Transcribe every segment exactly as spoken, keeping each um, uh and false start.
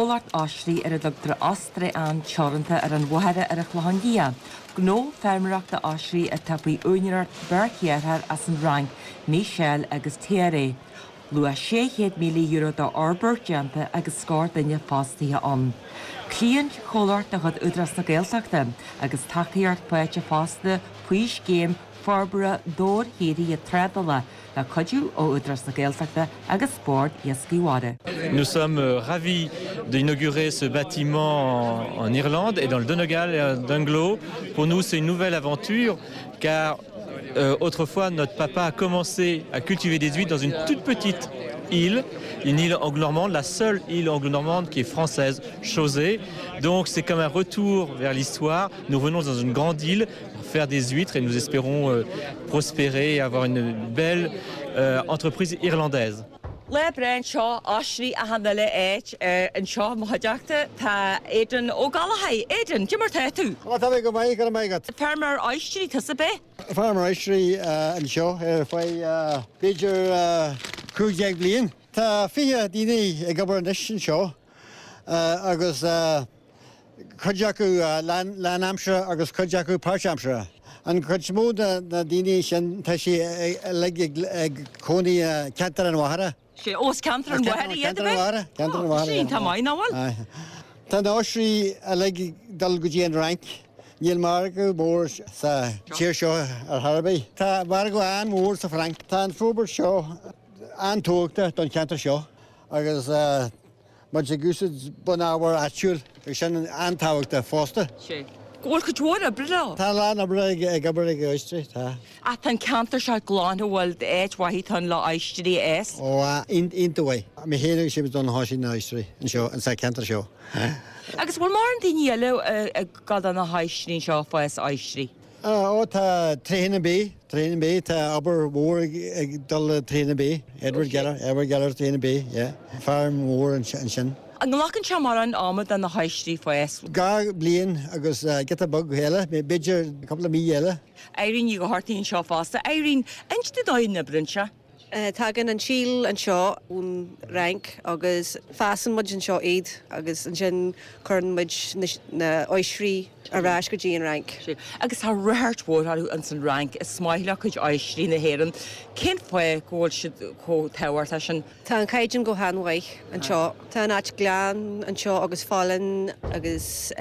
chólart áistrí ar a dogtar astra an teoranta ar an bhuaire ar a chláhandia. Gnó fermreachta áistrí a tapaí úineart bearchéarthar as an rang ní seil agus téaré. Lua séchéad míle euro do arbor jampa agus scór daine fástaithe an. Clíonn chólart a chud udras na Gaeltachta agus tachaíart poite fásta puis géim farbara dór héirí a tredala la codú ó udras na Gaeltachta agus sport iasciwada. Nous sommes euh, ravis d'inaugurer ce bâtiment en, en Irlande et dans le Donegal et d'Unglo. Pour nous, c'est une nouvelle aventure car euh, autrefois, notre papa a commencé à cultiver des huîtres dans une toute petite île, une île anglo-normande, la seule île anglo-normande qui est française, Chausey. Donc c'est comme un retour vers l'histoire. Nous venons dans une grande île pour faire des huîtres et nous espérons euh, prospérer et avoir une belle euh, entreprise irlandaise. Le brein seo áistrí a hanna le éit an seo mthaideachta tá éidir ó Galahai. Éidir, cimar tá tú? Tá mé go mai go mai gat. Farmer áistrí tá sa bé? Farmer áistrí an seo ar fai beidir cúideag bliain. Tá fiche daoine ag gobar an seo agus chuideacu Lean Amsire agus chuideacu Páirt Amsire. An chuid smód na daoine sin tá sé le ag cónaí ceantar an mhaire. sé os cantar an bhuaire iad a bheith? Cantar an bhuaire. Sí, tá mai náhfuil? Tá áistrí a le dal go dtí an rank. Níl mar go mór sa tíir seo ar Harbí. Tá mar go an mór sa Frank. Tá an fóbar seo antógta don ceantar seo agus mar sé gúsad bun áhar atúil ag sin antáhachta fásta. Sí. Gúil go dúir a brila? Tá lá na bra ag gabar ag áistrí, tá. A tan cantar seo glána bhfuil éit wahí tan le áistrí es? Ó, inta bhaid. Mi héananig sé don háisí na áistrí an seo, an sa ceantar seo. Agus bhfuil mar an daoine eile gad an na háistrí seo fáis áistrí? Ó, tá tréna bé, tréna bé, tá aber mór ag dul tréna bé. Edward Geller, Edward Geller tréna bé, yeah. Farm mór an sin. An ghlachan se mar an ámad an na háistrí fáis? Gá blian agus get a bug heile, mé beidir a couple of mí heile. Éirín í go hartaíonn seo fásta. Éirín, inste dáin na brinse? Tágan an síl an seo ún rank agus fasan muid an seo iad agus an sin chun muid na áistrí arás go dtí an rank. Agus tá réirt mhór an san rank is smaile chuid áistrí na héan. Cén foioi ggóil siad có táhairt sin? Tá an caiidir go hanhaith an seo. Tá an áit glean an seo agus fálan agus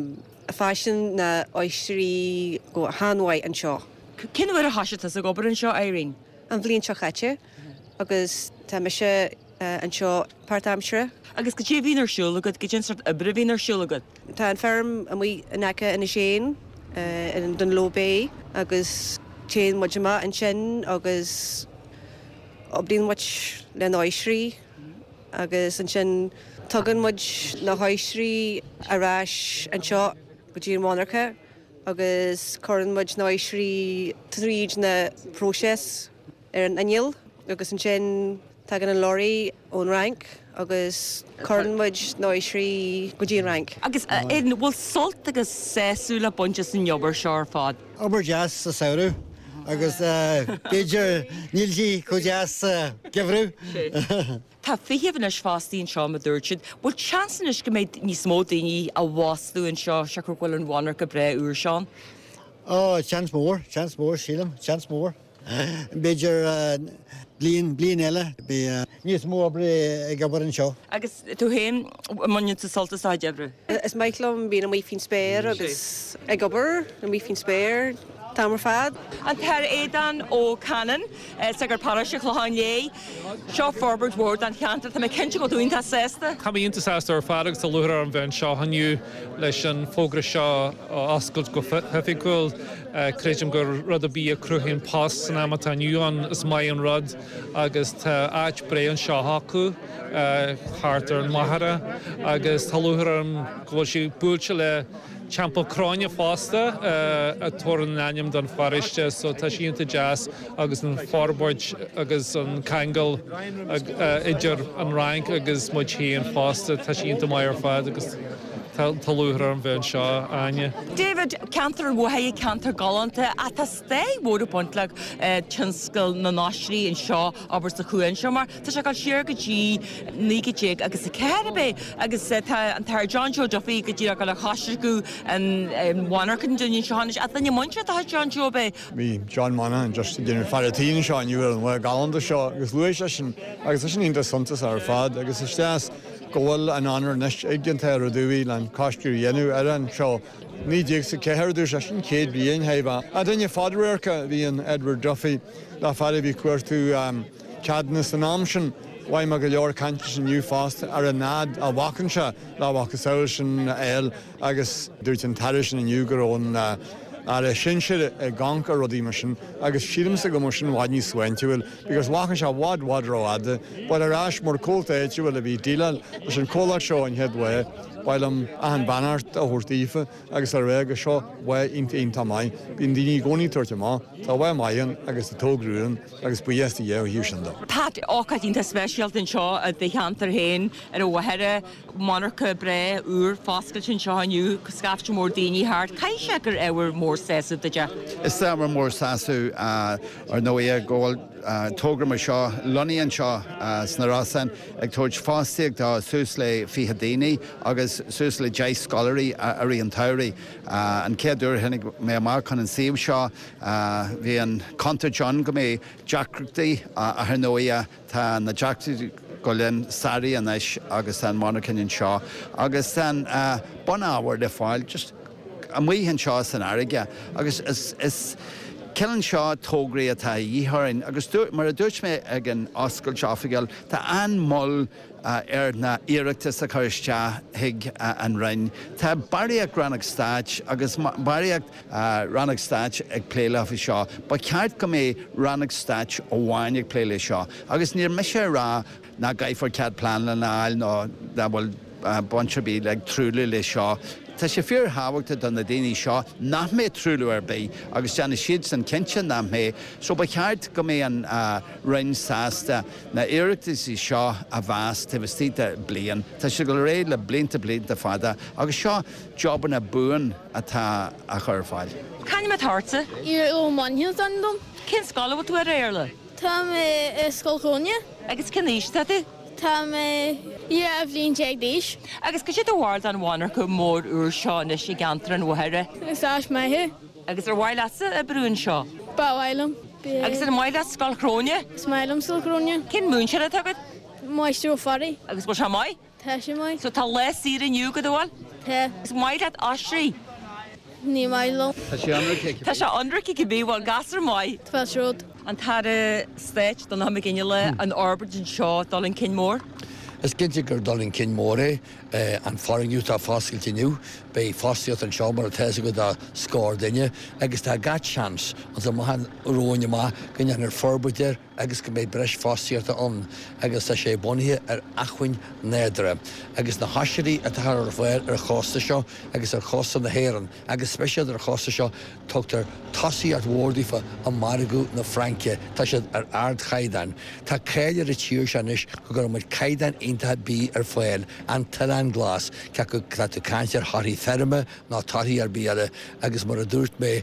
fásin na áistrí go hanhaith an seo. Cén bhfuir a hasise a gobar an seo éirín? An bhblionn seo chaite, agus tá me se an seo Páirt Amsire. Agus go dtí bhíonar siúlagad, go dtí sort ibre bhíonar siúlagad. Tá an ferm a mí nacha ina séin in don Lobé, agus téan muidema an sin, agus obdíon muid le áistrí, agus an sin tugan muid na áistrí arás an seo go dtí monarcha, agus churann muid na áistrí tríd na próses ar an aniel, agus an sin tagan an lorry ón rank, agus churann muid na áistrí go dtí an rank. Agus éan bhfuil solt agus séú le bunte san jobbar seo ar fád? Aber jazz sa saoú, agus beidir níl go jazz gehrú. Tá fihéhann is fástaíonn seo a dúirtid, bhfuil chansan is go méid níos mó daoine a bháslú an seo se chu bhfuil an bhhanar go bre úr seán? Ó, chans mór, chans mór sílam, chans mór. Beidir blian blian eile be níos mó bre ag gabar an seo. Agus tú héin muinn sa soltas á debru? Is maiclumm bíon am mí fin spéir agus ag gabar am mí fin spéir. Tamar fad. An ter édan ó Canan, sagar parasha chláin lé, seo Forbert Ward an cheantar, tá mé cinse go dúinn tá sésta? Tá mé iontas sésta ar fad agus tá luthar an bhein seo haniu leis an fógra seo oscailt go hefiúil creidim gur rud a bí a cruthín pas san amata aniu an is mai an rud agus tá áit bre an seo hacu háartar an maithre agus tá luthar an go sí búilte le Champo Cráine fásta a tuaran aim don fariste, so tá síonnta jazz agus an forboard agus an cangal idir an rank agus muid hí an fásta tá síonnta mai ar fad agus talúthar an bhein seo aine. David, cantar bhhaí cantar galanta a tá sté mór punt le tinscail na náisií in seo aber sa chuin seo mar tá se gáil siar go dtí níige agus sa ceirbe agus an tar John Joe Duffy go dtí go le chaiste go an bhhainarcin duine seánis a thaine muinte tá John Joe be. Bhí John Monaghan just dhéanamh faratíín seo aniuil an bhfuil galanta seo agus luis sin agus is sin iontas suntas ar fad agus is teas gohfuil an anar nes éigeanta ar a dúí an costú dhéanú ar an seo. Ní díag sa ceirú se sin céad bhíon heibh. A duine fadréircha bhí an Edward Duffy le fada bhí cuairtú ceadnas an amsin bhaim a go leor cante sin nniu fásta ar a nád a bhacanse le bhacha saoil sin éil agus dúirt an tairi sin inniu gur ón ar a sin siad a ganca rodí mar sin agus siadm sa go mar sin bhaid ní swaintiúil because bhacan se bhád bhád ráada, bud arás mar cóta éitiúil a bhí díleil leis an cóla seo an headway while am an banart a hortífa agus ar réige seo bha inta inta mai bín daoine gcóí tuirte má tá bha maian agus tógrúan agus buhéasta dhéh hiú sin do. Tá ácha ínta speisialt in seo a d cheantar héin ar a bhaire monarcha bre úr fáscail sin seo aniu scafte mór daoine thart caiise gur éhar mór séasa de. Is samar mór sáú ar nó é ggóil tógram seo loníon seo snarásan ag tóid fástiíag dá sús le fiche daoine agus sús le deis scolarí a í an tairí an céadúir hennig mé mar chun an siomh seo bhí an Conta John go mé Jackreachtaí a th nóí tá na Jackreachtaí go len sarí an éis agus an monarchin seo agus an bon áhar le fáil just a muohann seo san aige agus is is Ceann seo tógraí atá dhíthrainn agus mar a dúirt mé ag an oscail seofaigil tá an moll ar na iireachtas a chuiriste hiig an rinn. Tá baríocht Ranach Stáit agus baríocht Ranach Stáit ag pléilefa seo, ba ceart go mé Ranach Stáit ó bhhain ag pléile seo. Agus níor me sé rá na gaiifar cead plán le náil nó bhfuil bonserbí le trúla le seo. Tá sé fear hábhachtta don na daoine seo nach mé trúla ar bé agus teanna siad san cinse nach mé, so ba cheart go mé an rinn sásta na iireachtas í seo a bhas tahtíta blian. Tá sé go réad le blianta blianta fada agus seo jobban a buan atá a chur fáil. Caine me tarta? Iar ó manhiúil an dom. Cin scala bh tú ar éirle? Tá mé scóilcóine. Agus ciníiste tú? Tá mé iar a bhlíonn déag díos. Agus go siad bhhair an bhhanar go mór úr seo na sé gantar an bhhaire. Agus áis maithe. Agus ar bhhailasa a brún seo. Báhhailm. Agus ar maiile scalcróne? Smailm scalcróne. Cin mún se tugad? Maistú farí. Agus go se mai? Tá sé mai. So tá le sír iniu go bhil? Tá. Is maiile asrí? Ní mailm. Tá sé anraigh. Tá se anraigh go bhíhil gasar mai? Tfelsród. An tar stéit don ha ginine le an Arbordin seo dalinn cin mór? Is cinnte gur dalinn cin mór é an faringú tá fáscailtiniu, bé fástiíocht an seo mar a teise go a scór duine, agus tá gait seans an sa mahan róine má gonne ar forbuidir agus go méid breis fástiíochta an agus tá sé bunithe ar achhain nédre. Agus na hasisiirí a tar ar bhfuil ar chosta seo agus ar chosta na héan, agus speisiad ar chosta seo tugtar tosaí ar bhórdaífa an marigú na Franke, tá siad ar ard chaidan. Tá céidir a tíir seanis go gur muid caidan inta bí ar foiil an tal an glas, ce go tú caiintear thaí ferme ná taí ar bíile agus mar a dúirt mé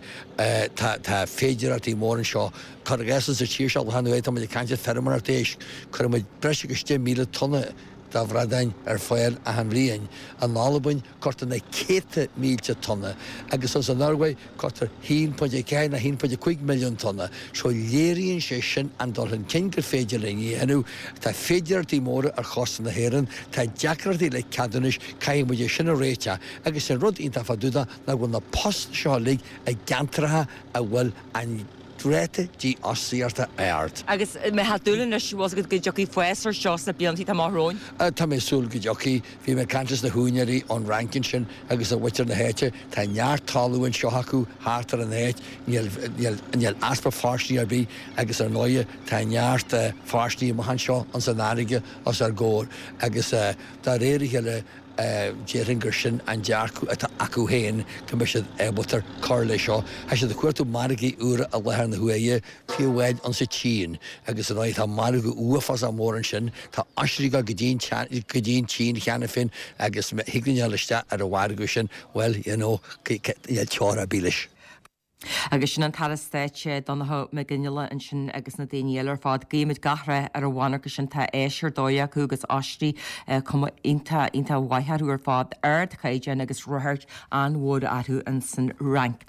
tá féidir atí mór an seo. Car gasas a tíir seáil hanú éit am caiinte fermar ar tééis, chur muid breise go sté míle tonna dá bhrádain ar foiil a an bhríon an nálabain corta na céta mílte tonna, agus as an Norway cortar one point five na one point five milliún tonna. Seo léiríonn sé sin an dul an cin gur féidir le dhéanú, tá féidirtí móra ar chosta na héan, tá deacratí le ceadanis caiim muidir sin a réite, agus an rud ionta fadúda na bhfuil na post seo lig a gantratha a bhfuil an réite dí osíarta éart. Agus me hatúlan is was go go jockey fuesar seo na bíantí tá marróin? Tá mé súil go jockey, bhí me cantas na húneirí an rankin sin agus a bhuiir na héite, tá neart talúin seo hacu hátar an héit, níl aspa fáistíí ar bí agus ar nóide tá neart fáistíí mohan seo an san áige as ar ggóir, agus tá réirighe le Jérin Gersin an dearcú atá acu héin cumisiad ébatar carla seo. Has sé de cuairtú margaí ura a lethar na huaie fiúhhaid an sa tín, agus an tá margu uafas a mór an sin, tá asriga go dtíon tín cheanna fin agus hiignanealaiste ar a bhhargu sin, well, you know, teára bílis. Agus sin an talastéite donnath me gginile an sin agus na daoinear fád géimiid gahra ar a bhhanar go sin tá éisiir dóia chugus astrí cum inta inta waithharú ar fád aird chaide agus ruthairt an bhór athú an san rank.